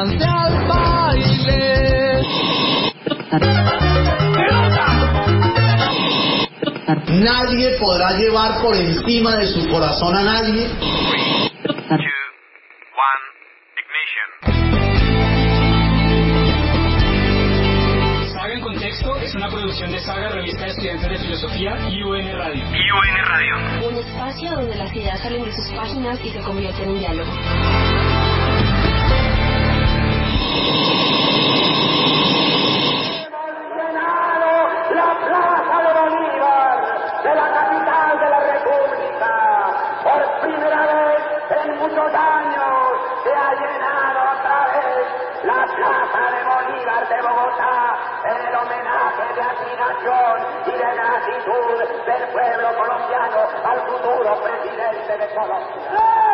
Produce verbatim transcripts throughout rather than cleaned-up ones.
únanse al baile. Nadie podrá llevar por encima de su corazón a nadie. Saga en Contexto es una producción de Saga, revista de estudiantes de filosofía y U N Radio. y U N Radio. Un espacio donde las ideas salen de sus páginas y se convierten en diálogo. La Plaza de Bolívar, de la capital de la República, por primera vez en muchos años se ha llenado otra vez la Plaza de Bolívar de Bogotá en el homenaje de admiración y de gratitud del pueblo colombiano al futuro presidente de Colombia.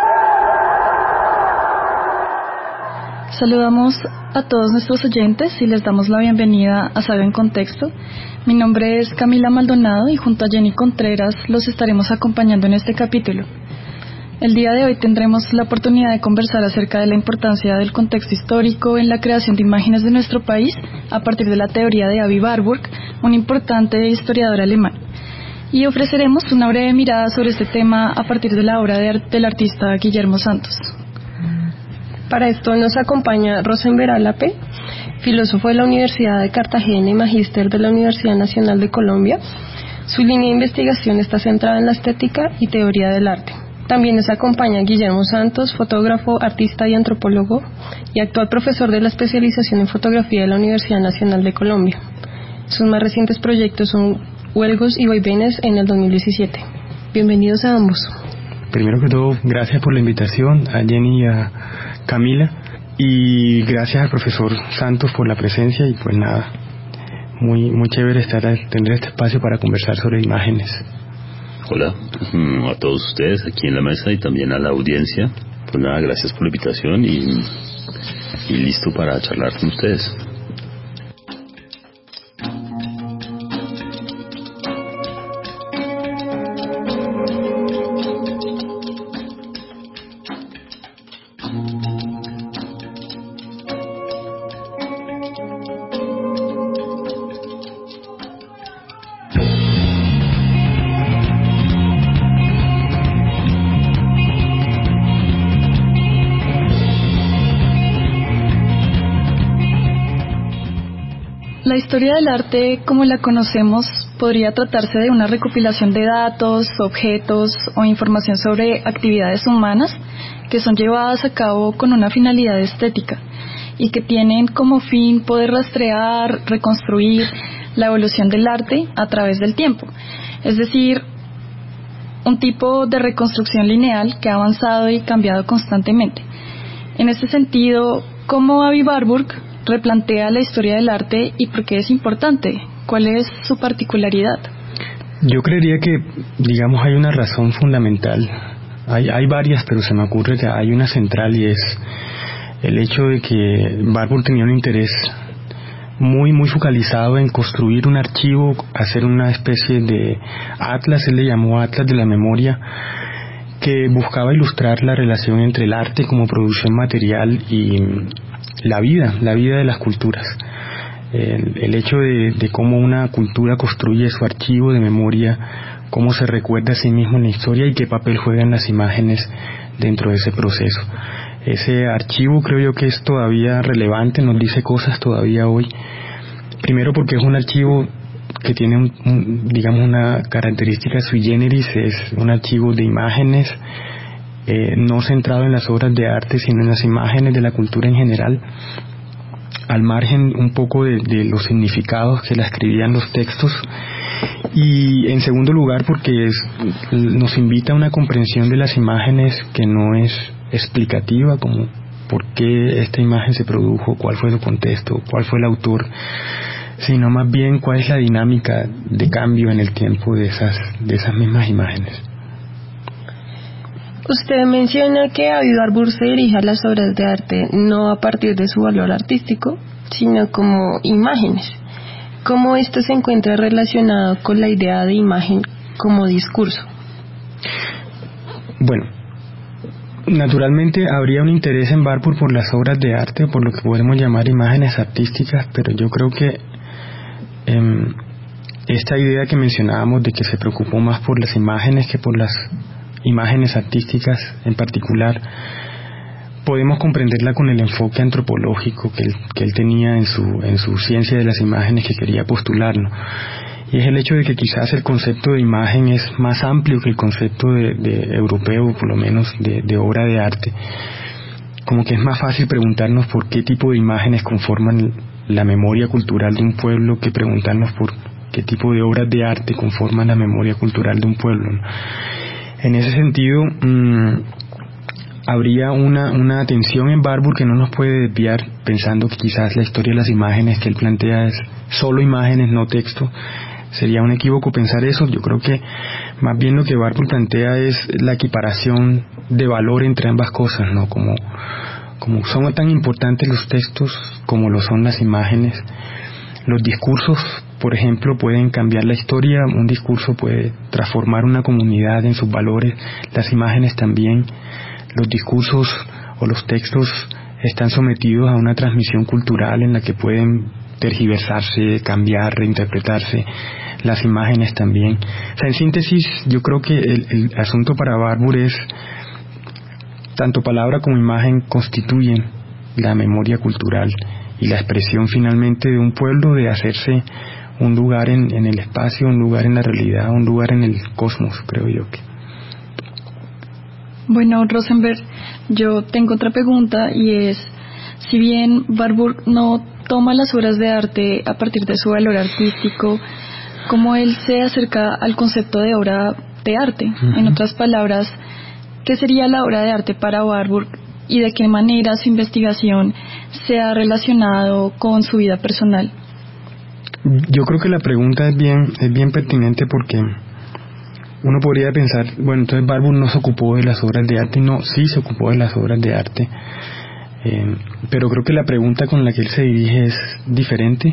Saludamos a todos nuestros oyentes y les damos la bienvenida a Saga en Contexto. Mi nombre es Camila Maldonado y junto a Jenny Contreras los estaremos acompañando en este capítulo. El día de hoy tendremos la oportunidad de conversar acerca de la importancia del contexto histórico en la creación de imágenes de nuestro país a partir de la teoría de Avi Warburg, un importante historiador alemán. Y ofreceremos una breve mirada sobre este tema a partir de la obra de, del artista Guillermo Santos. Para esto nos acompaña Rosenberg Alape, filósofo de la Universidad de Cartagena y magíster de la Universidad Nacional de Colombia. Su línea de investigación está centrada en la estética y teoría del arte. También nos acompaña Guillermo Santos, fotógrafo, artista y antropólogo, y actual profesor de la especialización en fotografía de la Universidad Nacional de Colombia. Sus más recientes proyectos son Huelgos y Vaivenes en el dos mil diecisiete. Bienvenidos a ambos. Primero que todo, gracias por la invitación a Jenny y a Camila, y gracias al profesor Santos por la presencia, y pues nada, muy muy chévere estar tener este espacio para conversar sobre imágenes. Hola a todos ustedes aquí en la mesa y también a la audiencia. Pues nada, gracias por la invitación y, y listo para charlar con ustedes. La historia del arte, como la conocemos, podría tratarse de una recopilación de datos, objetos o información sobre actividades humanas que son llevadas a cabo con una finalidad estética y que tienen como fin poder rastrear, reconstruir la evolución del arte a través del tiempo. Es decir, un tipo de reconstrucción lineal que ha avanzado y cambiado constantemente. En este sentido, ¿cómo Avi Warburg replantea la historia del arte y por qué es importante? ¿Cuál es su particularidad? Yo creería que, digamos, hay una razón fundamental. Hay, hay varias, pero se me ocurre que hay una central, y es el hecho de que Warburg tenía un interés muy, muy focalizado en construir un archivo, hacer una especie de atlas, él le llamó Atlas de la Memoria, que buscaba ilustrar la relación entre el arte como producción material y la vida, la vida de las culturas. El, el hecho de, de cómo una cultura construye su archivo de memoria, cómo se recuerda a sí mismo en la historia y qué papel juegan las imágenes dentro de ese proceso. Ese archivo creo yo que es todavía relevante, nos dice cosas todavía hoy. Primero porque es un archivo que tiene, un, un, digamos, una característica sui generis, es un archivo de imágenes, eh, no centrado en las obras de arte, sino en las imágenes de la cultura en general, al margen un poco de, de los significados que la escribían los textos. Y en segundo lugar porque es, nos invita a una comprensión de las imágenes que no es explicativa, como por qué esta imagen se produjo, cuál fue su contexto, cuál fue el autor, sino más bien cuál es la dinámica de cambio en el tiempo de esas, de esas mismas imágenes. Usted menciona que Avi Warburg se dirige a las obras de arte no a partir de su valor artístico, sino como imágenes. ¿Cómo esto se encuentra relacionado con la idea de imagen como discurso? Bueno, Naturalmente habría un interés en Warburg por las obras de arte, por lo que podemos llamar imágenes artísticas, pero yo creo que eh, esta idea que mencionábamos de que se preocupó más por las imágenes que por las imágenes artísticas en particular, podemos comprenderla con el enfoque antropológico que él, que él tenía en su, en su ciencia de las imágenes que quería postular, ¿no? Y es el hecho de que quizás el concepto de imagen es más amplio que el concepto de, de europeo, por lo menos de, de obra de arte. Como que es más fácil preguntarnos por qué tipo de imágenes conforman la memoria cultural de un pueblo que preguntarnos por qué tipo de obras de arte conforman la memoria cultural de un pueblo, ¿no? En ese sentido, mmm, habría una, una atención en Warburg que no nos puede desviar pensando que quizás la historia de las imágenes que él plantea es solo imágenes, no texto. Sería un equívoco pensar eso. Yo creo que más bien lo que Warburg plantea es la equiparación de valor entre ambas cosas, ¿no? Como, como son tan importantes los textos como lo son las imágenes. Los discursos, por ejemplo, pueden cambiar la historia. Un discurso puede transformar una comunidad en sus valores. Las imágenes también. Los discursos o los textos están sometidos a una transmisión cultural en la que pueden tergiversarse, cambiar, reinterpretarse. Las imágenes también. O sea, en síntesis, yo creo que el, el asunto para Warburg es tanto palabra como imagen constituyen la memoria cultural y la expresión finalmente de un pueblo de hacerse un lugar en, en el espacio, un lugar en la realidad, un lugar en el cosmos, creo yo que. Bueno, Rosenberg, yo tengo otra pregunta y es, si bien Warburg no toma las obras de arte a partir de su valor artístico, ¿cómo él se acerca al concepto de obra de arte? Uh-huh. En otras palabras, ¿qué sería la obra de arte para Warburg y de qué manera su investigación se ha relacionado con su vida personal? Yo creo que la pregunta es bien, es bien pertinente porque uno podría pensar, bueno, entonces Warburg no se ocupó de las obras de arte. No, sí se ocupó de las obras de arte, eh, pero creo que la pregunta con la que él se dirige es diferente.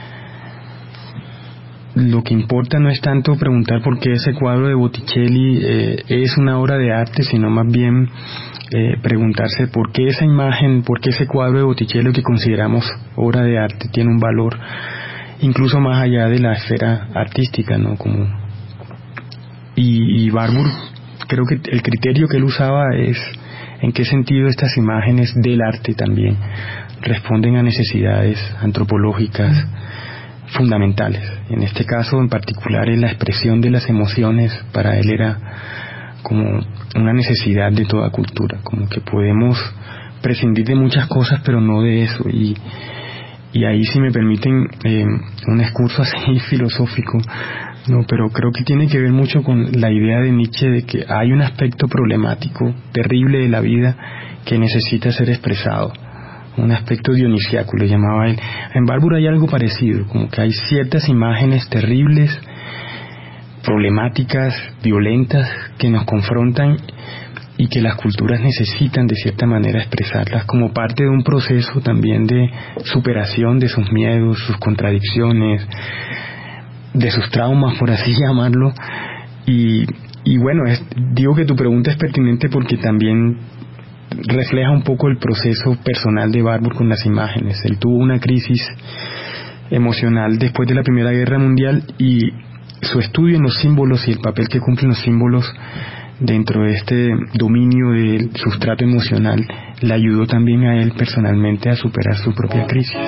Lo que importa no es tanto preguntar por qué ese cuadro de Botticelli eh, es una obra de arte, sino más bien eh, preguntarse por qué esa imagen, por qué ese cuadro de Botticelli que consideramos obra de arte tiene un valor incluso más allá de la esfera artística, ¿no? Como Y, y Warburg, creo que el criterio que él usaba es en qué sentido estas imágenes del arte también responden a necesidades antropológicas fundamentales. En este caso en particular en la expresión de las emociones, para él era como una necesidad de toda cultura, como que podemos prescindir de muchas cosas pero no de eso. Y, y ahí, si me permiten eh, un excurso así filosófico, no, pero creo que tiene que ver mucho con la idea de Nietzsche de que hay un aspecto problemático, terrible de la vida que necesita ser expresado, un aspecto dionisiaco, le llamaba él. En Warburg hay algo parecido, como que hay ciertas imágenes terribles, problemáticas, violentas, que nos confrontan y que las culturas necesitan de cierta manera expresarlas como parte de un proceso también de superación de sus miedos, sus contradicciones, de sus traumas, por así llamarlo. Y, y bueno, es, digo que tu pregunta es pertinente porque también refleja un poco el proceso personal de Warburg con las imágenes. Él tuvo una crisis emocional después de la Primera Guerra Mundial y su estudio en los símbolos y el papel que cumplen los símbolos dentro de este dominio del sustrato emocional le ayudó también a él personalmente a superar su propia crisis.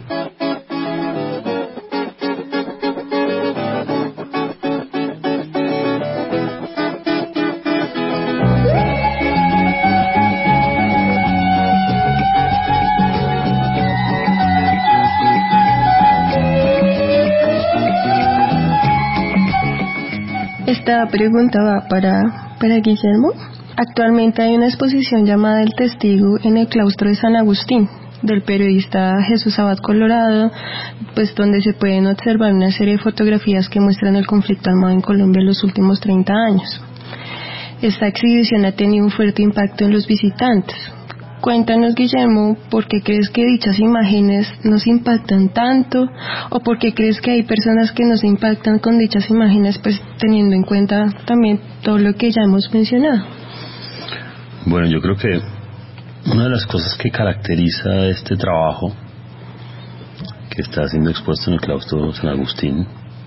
Esta pregunta va para, para Guillermo. Actualmente hay una exposición llamada El Testigo en el claustro de San Agustín, del periodista Jesús Abad Colorado, pues donde se pueden observar una serie de fotografías que muestran el conflicto armado en Colombia en los últimos treinta años. Esta exhibición ha tenido un fuerte impacto en los visitantes. Cuéntanos, Guillermo, ¿por qué crees que dichas imágenes nos impactan tanto? ¿O por qué crees que hay personas que nos impactan con dichas imágenes, pues teniendo en cuenta también todo lo que ya hemos mencionado? Bueno, yo creo que una de las cosas que caracteriza este trabajo que está siendo expuesto en el claustro San Agustín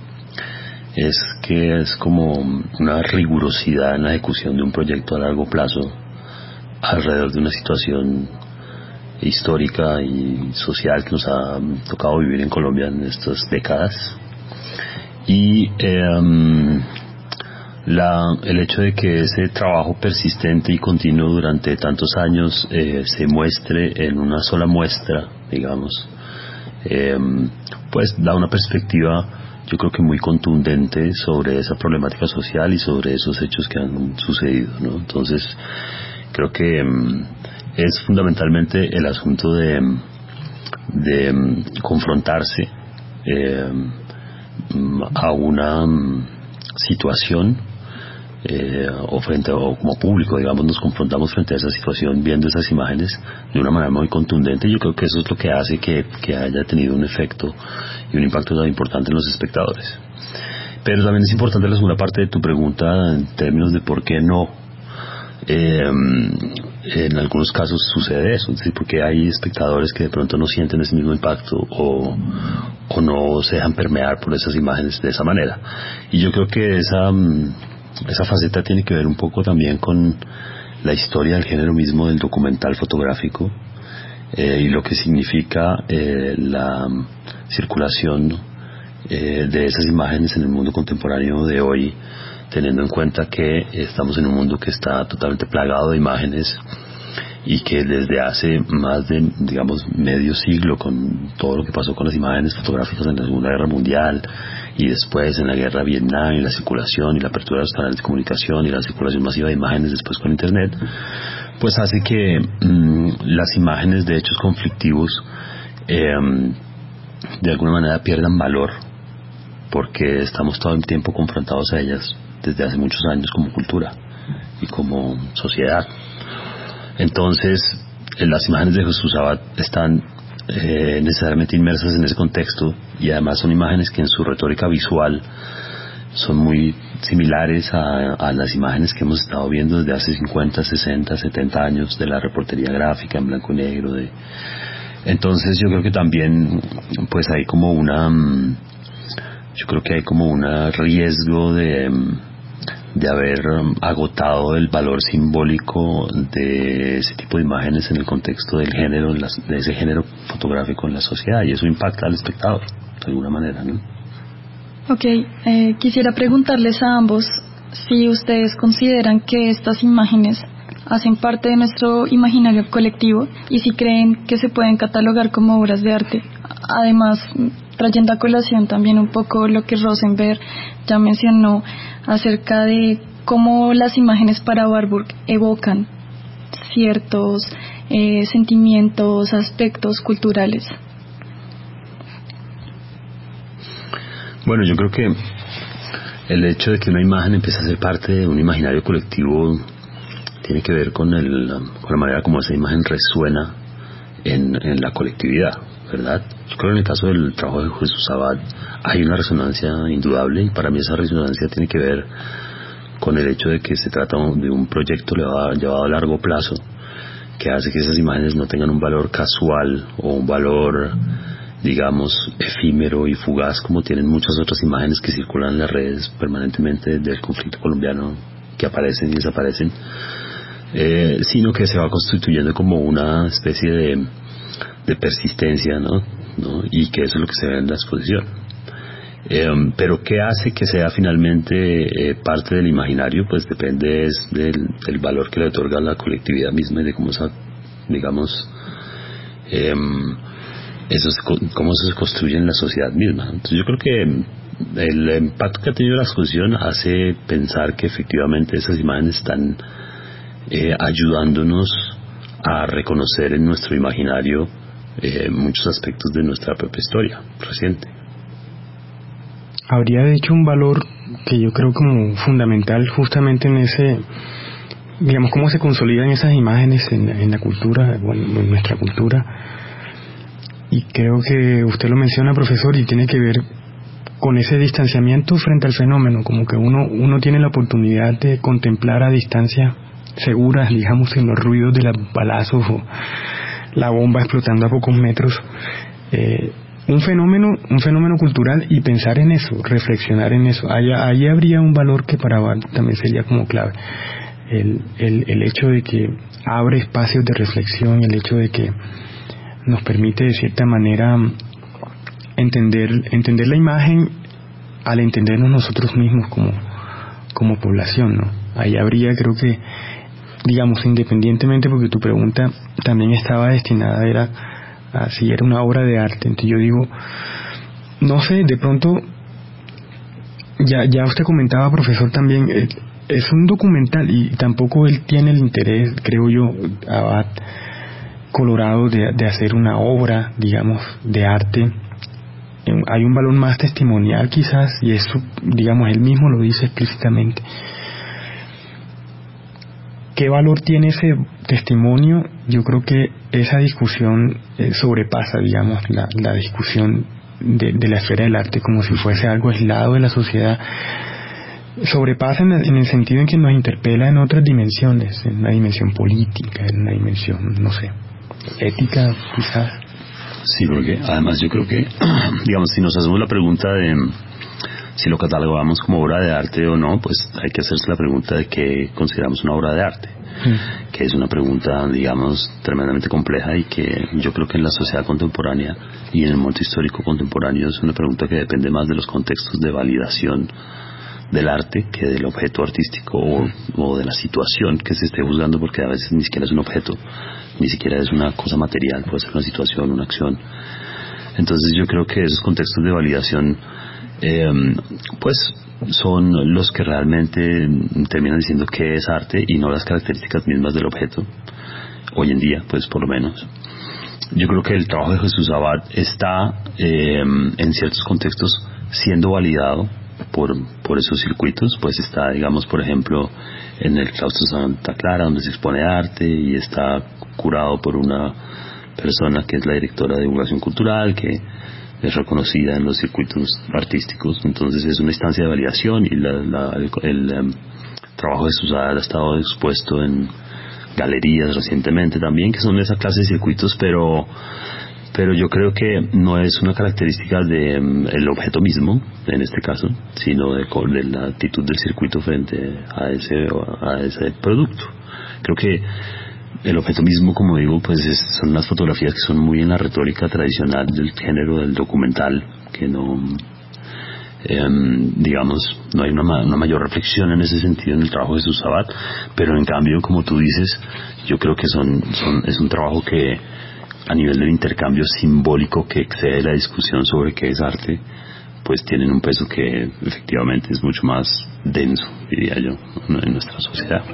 es que es como una rigurosidad en la ejecución de un proyecto a largo plazo alrededor de una situación histórica y social que nos ha tocado vivir en Colombia en estas décadas. Y eh, la, el hecho de que ese trabajo persistente y continuo durante tantos años eh, se muestre en una sola muestra, digamos, eh, pues da una perspectiva, yo creo que muy contundente sobre esa problemática social y sobre esos hechos que han sucedido, ¿no? Entonces, creo que um, es fundamentalmente el asunto de, de um, confrontarse eh, a una um, situación eh, o frente a, o como público, digamos, nos confrontamos frente a esa situación viendo esas imágenes de una manera muy contundente. Yo creo que eso es lo que hace que, que haya tenido un efecto y un impacto tan importante en los espectadores. Pero también es importante la segunda parte de tu pregunta en términos de por qué no. Eh, en algunos casos sucede eso, es decir, porque hay espectadores que de pronto no sienten ese mismo impacto o, o no se dejan permear por esas imágenes de esa manera. Y yo creo que esa, esa faceta tiene que ver un poco también con la historia del género mismo del documental fotográfico eh, y lo que significa eh, la circulación eh, de esas imágenes en el mundo contemporáneo de hoy, teniendo en cuenta que estamos en un mundo que está totalmente plagado de imágenes y que desde hace más de, digamos, medio siglo, con todo lo que pasó con las imágenes fotográficas en la Segunda Guerra Mundial y después en la Guerra de Vietnam, y la circulación y la apertura de los canales de comunicación y la circulación masiva de imágenes después con Internet, pues hace que mmm, las imágenes de hechos conflictivos eh, de alguna manera pierdan valor, porque estamos todo el tiempo confrontados a ellas desde hace muchos años como cultura y como sociedad. Entonces, eh, las imágenes de Jesús Abad están eh, necesariamente inmersas en ese contexto, y además son imágenes que en su retórica visual son muy similares a, a las imágenes que hemos estado viendo desde hace cincuenta, sesenta, setenta años de la reportería gráfica en blanco y negro. De... Entonces yo creo que también pues hay como una... Yo creo que hay como un riesgo de, de haber agotado el valor simbólico de ese tipo de imágenes en el contexto del género, en las, de ese género fotográfico en la sociedad, y eso impacta al espectador de alguna manera, ¿no? Ok, eh, quisiera preguntarles a ambos si ustedes consideran que estas imágenes hacen parte de nuestro imaginario colectivo y si creen que se pueden catalogar como obras de arte. Además, trayendo a colación también un poco lo que Rosenberg ya mencionó acerca de cómo las imágenes para Warburg evocan ciertos eh, sentimientos, aspectos culturales. Bueno, yo creo que el hecho de que una imagen empiece a ser parte de un imaginario colectivo tiene que ver con, el, con la manera como esa imagen resuena en, en la colectividad, ¿verdad? Yo creo que en el caso del trabajo de Jesús Abad hay una resonancia indudable, y para mí esa resonancia tiene que ver con el hecho de que se trata de un proyecto llevado a largo plazo, que hace que esas imágenes no tengan un valor casual o un valor, digamos, efímero y fugaz como tienen muchas otras imágenes que circulan en las redes permanentemente del conflicto colombiano, que aparecen y desaparecen, eh, sino que se va constituyendo como una especie de, de persistencia, ¿no? ¿no? Y que eso es lo que se ve en la exposición. Eh, pero ¿qué hace que sea finalmente eh, parte del imaginario? Pues depende es del, del valor que le otorga la colectividad misma y de cómo esa, digamos, eh, eso es, cómo se construye en la sociedad misma. Entonces yo creo que el impacto que ha tenido la exposición hace pensar que efectivamente esas imágenes están eh, ayudándonos a reconocer en nuestro imaginario eh, muchos aspectos de nuestra propia historia reciente. Habría de hecho un valor que yo creo como fundamental justamente en ese, digamos, cómo se consolidan esas imágenes en, en la cultura, bueno, en nuestra cultura, y creo que usted lo menciona, profesor, y tiene que ver con ese distanciamiento frente al fenómeno, como que uno, uno tiene la oportunidad de contemplar a distancia seguras, digamos, sin los ruidos de los balazos o la bomba explotando a pocos metros. Eh, un fenómeno, un fenómeno cultural, y pensar en eso, reflexionar en eso. Ahí, ahí habría un valor que para Bart también sería como clave. El, el, el hecho de que abre espacios de reflexión, el hecho de que nos permite de cierta manera entender, entender la imagen al entendernos nosotros mismos como, como población, ¿no? Ahí habría, creo que, digamos, independientemente, porque tu pregunta también estaba destinada era a si era una obra de arte. Entonces yo digo, no sé, de pronto, ya, ya usted comentaba, profesor, también, eh, es un documental y tampoco él tiene el interés, creo yo, Abad Colorado, de, de hacer una obra, digamos, de arte. Hay un valor más testimonial quizás, y eso, digamos, él mismo lo dice explícitamente. ¿Qué valor tiene ese testimonio? Yo creo que esa discusión eh, sobrepasa, digamos, la, la discusión de, de la esfera del arte como si fuese algo aislado de la sociedad. Sobrepasa en el, en el sentido en que nos interpela en otras dimensiones, en una dimensión política, en una dimensión, no sé, ética quizás. Sí, porque además yo creo que, digamos, si nos hacemos la pregunta de si lo catalogamos como obra de arte o no, pues hay que hacerse la pregunta de qué consideramos una obra de arte, mm. que es una pregunta, digamos, tremendamente compleja y que yo creo que en la sociedad contemporánea y en el momento histórico contemporáneo es una pregunta que depende más de los contextos de validación del arte que del objeto artístico o, o de la situación que se esté juzgando, porque a veces ni siquiera es un objeto, ni siquiera es una cosa material, puede ser una situación, una acción. Entonces yo creo que esos contextos de validación eh, pues son los que realmente terminan diciendo qué es arte y no las características mismas del objeto, hoy en día, pues por lo menos. Yo creo que el trabajo de Jesús Abad está eh, en ciertos contextos siendo validado por, por esos circuitos, pues está, digamos, por ejemplo, en el claustro Santa Clara, donde se expone arte, y está curado por una persona que es la directora de divulgación cultural, que es reconocida en los circuitos artísticos. Entonces es una instancia de validación, y la, la, el, el um, trabajo de Susana ha estado expuesto en galerías recientemente también, que son de esa clase de circuitos, pero pero yo creo que no es una característica de um, el objeto mismo, en este caso, sino de, de la actitud del circuito frente a ese, a ese producto. Creo que el objeto mismo, como digo, pues es, son unas fotografías que son muy en la retórica tradicional del género del documental, que no, eh, digamos, no hay una, una mayor reflexión en ese sentido en el trabajo de Jesús Abad, pero en cambio, como tú dices, yo creo que son, son es un trabajo que a nivel del intercambio simbólico que excede la discusión sobre qué es arte, pues tienen un peso que efectivamente es mucho más denso, diría yo, en nuestra sociedad.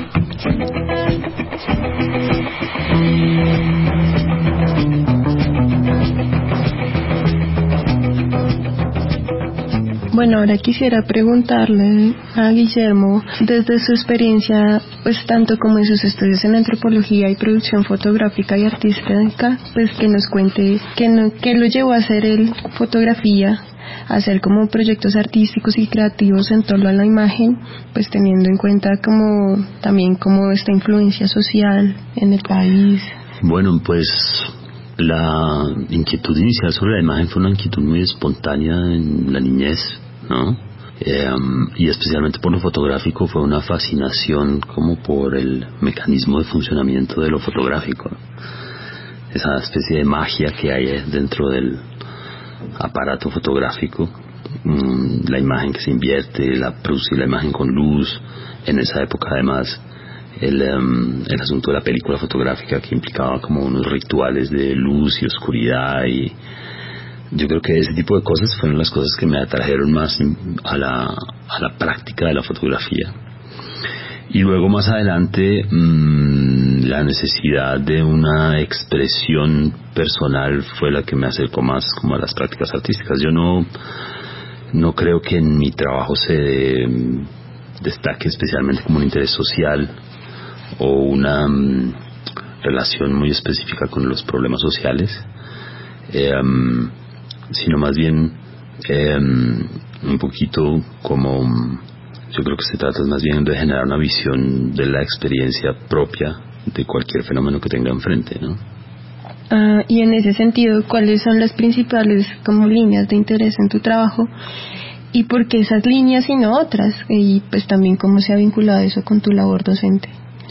Bueno, ahora quisiera preguntarle a Guillermo, desde su experiencia, pues tanto como en sus estudios en antropología y producción fotográfica y artística, pues que nos cuente qué, no, qué lo llevó a hacer el fotografía, a hacer como proyectos artísticos y creativos en torno a la imagen, pues teniendo en cuenta como también como esta influencia social en el país. Bueno, pues la inquietud inicial sobre la imagen fue una inquietud muy espontánea en la niñez, ¿no? Eh, y especialmente por lo fotográfico fue una fascinación como por el mecanismo de funcionamiento de lo fotográfico, esa especie de magia que hay dentro del aparato fotográfico, mmm, la imagen que se invierte, la producir la imagen con luz. En esa época además el, um, el asunto de la película fotográfica, que implicaba como unos rituales de luz y oscuridad, y yo creo que ese tipo de cosas fueron las cosas que me atrajeron más a la, a la práctica de la fotografía. Y luego más adelante mmm, la necesidad de una expresión personal fue la que me acercó más como a las prácticas artísticas. Yo no, no creo que en mi trabajo se destaque especialmente como un interés social o una um, relación muy específica con los problemas sociales, eh, um, sino más bien eh, um, un poquito como um, Yo creo que se trata más bien de generar una visión de la experiencia propia de cualquier fenómeno que tenga enfrente, ¿no? Uh, y en ese sentido, ¿cuáles son las principales como líneas de interés en tu trabajo? ¿Y por qué esas líneas y no otras? Y pues también cómo se ha vinculado eso con tu labor docente.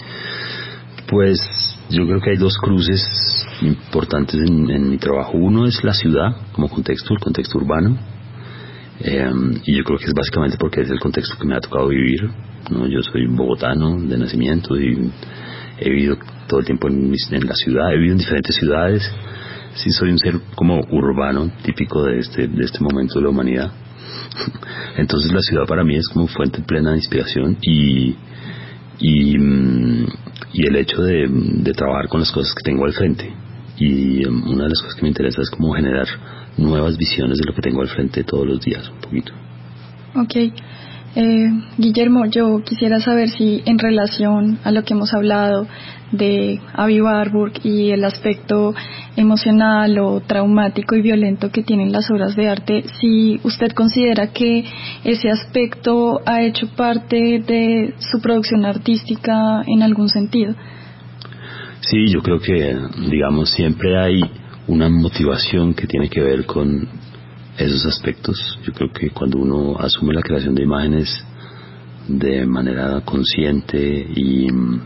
Pues yo creo que hay dos cruces importantes en, en mi trabajo. Uno es la ciudad como contexto, el contexto urbano. Eh, y yo creo que es básicamente porque es el contexto que me ha tocado vivir, ¿no? Yo soy bogotano de nacimiento y he vivido todo el tiempo en, en la ciudad, he vivido en diferentes ciudades. Sí, soy un ser como urbano, típico de este, de este momento de la humanidad. Entonces la ciudad para mí es como fuente plena de inspiración y, y, y el hecho de, de trabajar con las cosas que tengo al frente. Y um, una de las cosas que me interesa es como generar nuevas visiones de lo que tengo al frente todos los días, un poquito. Ok. Eh, Guillermo, yo quisiera saber si en relación a lo que hemos hablado de Aby Warburg y el aspecto emocional o traumático y violento que tienen las obras de arte, si usted considera que ese aspecto ha hecho parte de su producción artística en algún sentido. Sí, yo creo que, digamos, siempre hay una motivación que tiene que ver con esos aspectos. Yo creo que cuando uno asume la creación de imágenes de manera consciente y,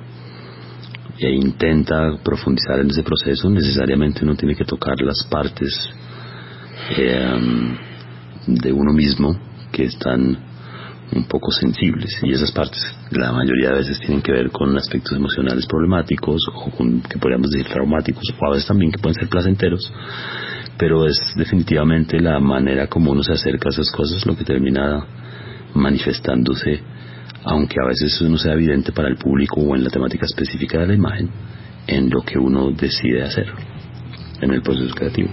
e intenta profundizar en ese proceso, necesariamente uno tiene que tocar las partes eh, de uno mismo que están un poco sensibles, y esas partes la mayoría de veces tienen que ver con aspectos emocionales problemáticos o con, que podríamos decir, traumáticos, o a veces también que pueden ser placenteros, pero es definitivamente la manera como uno se acerca a esas cosas lo que termina manifestándose, aunque a veces eso no sea evidente para el público o en la temática específica de la imagen, en lo que uno decide hacer en el proceso creativo.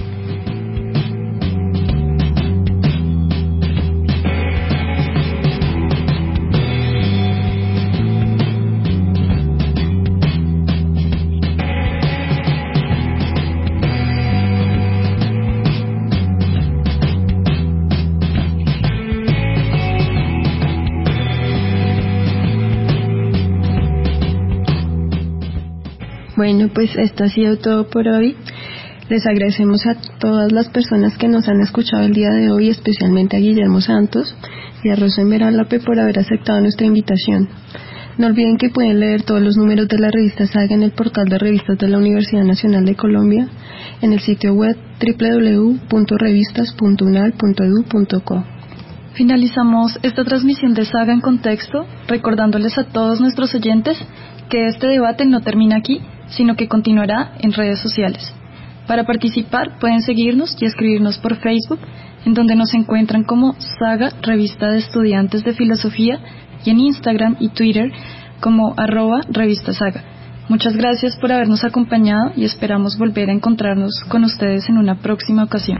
Bueno, pues esto ha sido todo por hoy. Les agradecemos a todas las personas que nos han escuchado el día de hoy, especialmente a Guillermo Santos y a Rosa Enverálape por haber aceptado nuestra invitación. No olviden que pueden leer todos los números de la revista Saga en el portal de revistas de la Universidad Nacional de Colombia, en el sitio web doble u doble u doble u punto revistas punto unal punto e d u punto co. Finalizamos esta transmisión de Saga en Contexto, recordándoles a todos nuestros oyentes que este debate no termina aquí, sino que continuará en redes sociales. Para participar pueden seguirnos y escribirnos por Facebook, en donde nos encuentran como Saga, Revista de Estudiantes de Filosofía, y en Instagram y Twitter como arroba Revista Saga. Muchas gracias por habernos acompañado y esperamos volver a encontrarnos con ustedes en una próxima ocasión.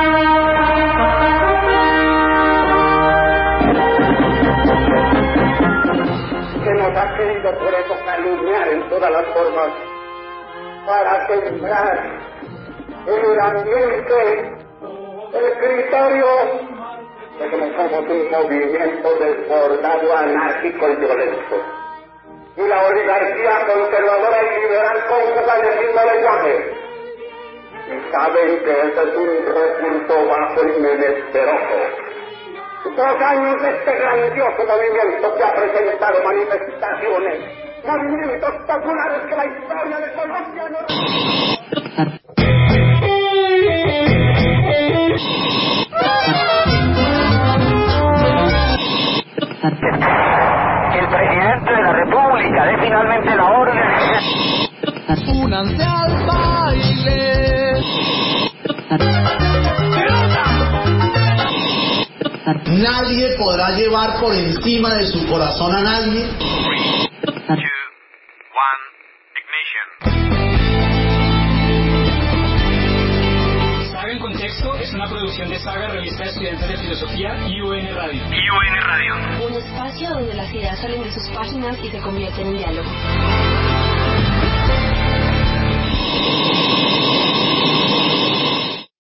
Que nos ha querido por eso calumniar en todas las formas para sembrar en el ambiente el criterio de que somos un movimiento desbordado, anárquico y violento. Y la oligarquía conservadora y liberal conjugan el mismo lenguaje. Y saben que ese es un recurso bajo y menesteroso. Dos años de este grandioso movimiento que ha presentado manifestaciones, movimientos populares que la historia de Colombia no... El presidente de la República dé finalmente la orden. Únanse al baile. Nadie podrá llevar por encima de su corazón a nadie. Saga en Contexto es una producción de Saga, Revista de Estudiantes de Filosofía y U N Radio. I U N Radio. Un espacio donde las ideas salen de sus páginas y se convierten en diálogo.